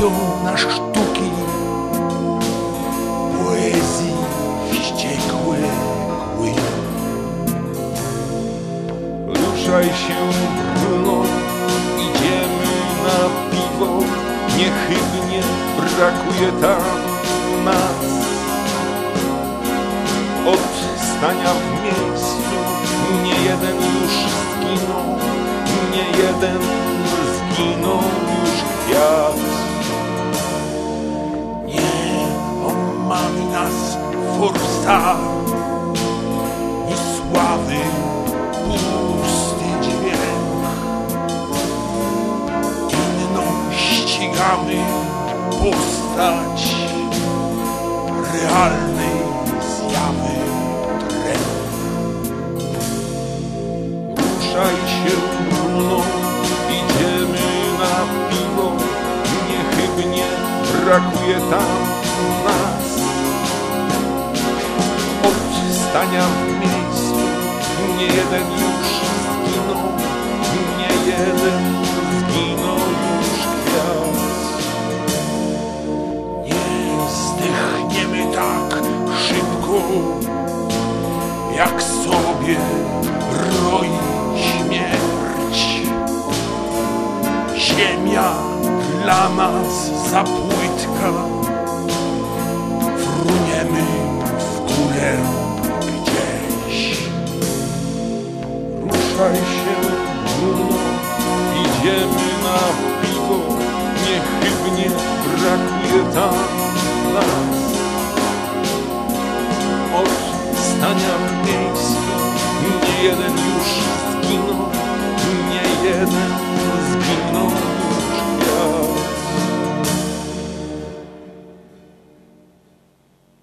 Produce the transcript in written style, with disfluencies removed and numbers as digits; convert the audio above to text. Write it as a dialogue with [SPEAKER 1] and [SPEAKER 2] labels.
[SPEAKER 1] czempion na sztuki, poezji wściekłe kły.
[SPEAKER 2] Ruszaj się, Bruno, idziemy na piwo, niechybnie brakuje tam nas. Od stania w miejscu nie jeden już zginął, nie jeden zginął już kwiat.
[SPEAKER 1] Nie omami nas forsa, ni sławy pusty dźwięk. Inną ścigamy postać realnej zjawy trend.
[SPEAKER 2] Ruszaj się, Bruno, idziemy na piwo, niechybnie brakuje tam nas. Od stania w miejscu nie jeden już zginął, nie jeden zginął już kwiat.
[SPEAKER 1] Nie zdechniemy tak szybko, jak sobie roi śmierć. Ziemia dla nas za płytka, fruniemy w górę gdzieś.
[SPEAKER 2] Ruszaj się, Bruno, idziemy na piwo, niechybnie brakuje tam nas. Od stania w miejscu nie jeden